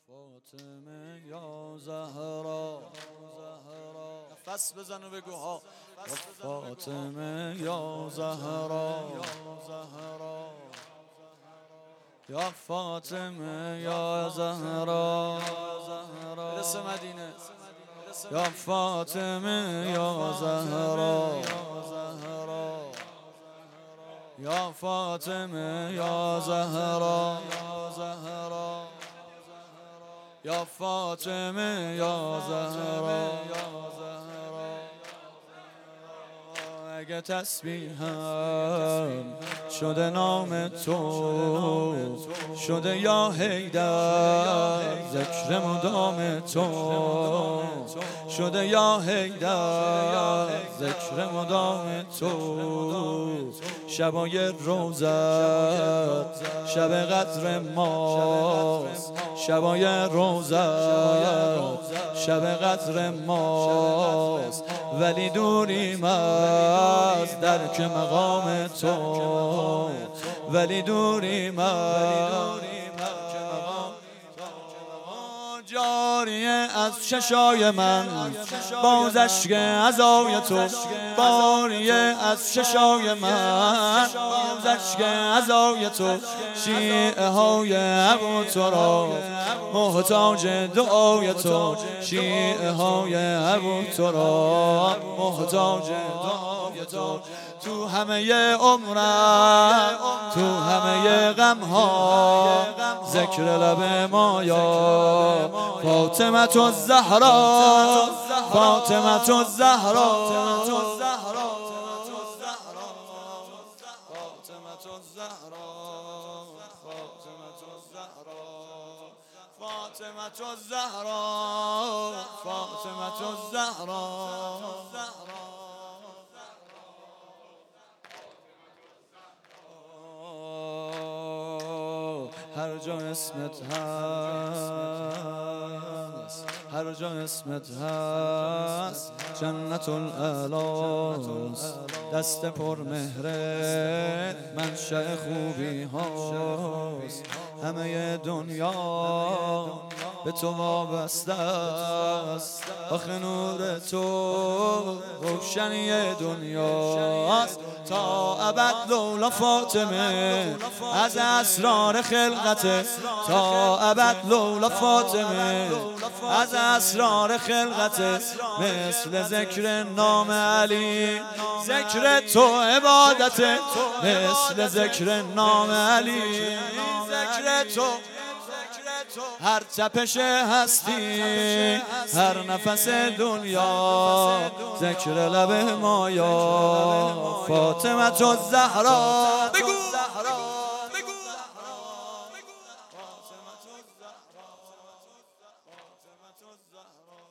فاطمه یا زهرا نفس بزن و بگو ها یا فاطمه یا زهرا یا فاطمه یا زهرا برس مدینه یا فاطمه یا زهرا یا فاطمه یا زهرا یا فاطمه یا زهرا اگه تسبیحم شده نام تو شده یا حیدر ذکر مدام تو شده یا حیدر ذکر مدام تو شبای روزت شب قدر ماست شبای روزت شب قدر ماست ولی دوریم از درک مقام تو ولی دوریم از جاریه از چشای من باز اشک عزای تو باریه از چشای من باز اشک عزای تو شیعه های ابو تراب محتاج دعای تو شیعه های ابو تراب محتاج دعای تو تو همه عمرم تو همه غم ها ذکر لب ما یا فاطمه الزهرا فاطمه الزهرا فاطمه الزهرا فاطمه الزهرا هر جا اسمت هست هر جا اسمت هست جنت الاعلاست دست پر مهره منشأ خوبی هاست همه دنیا به تو وابسته است آخه نور تو روشنی دنیاست تا ابد لولا فاطمه از اسرار خلقت تا ابد لولا فاطمه از اسرار خلقت مثل ذکر نام علی ذکر تو عبادت مثل ذکر نام علی ذکر تو هر تپش هستی هر نفس دنیا ذکر لب ما یا فاطمه الزهرا بگو فاطمه الزهرا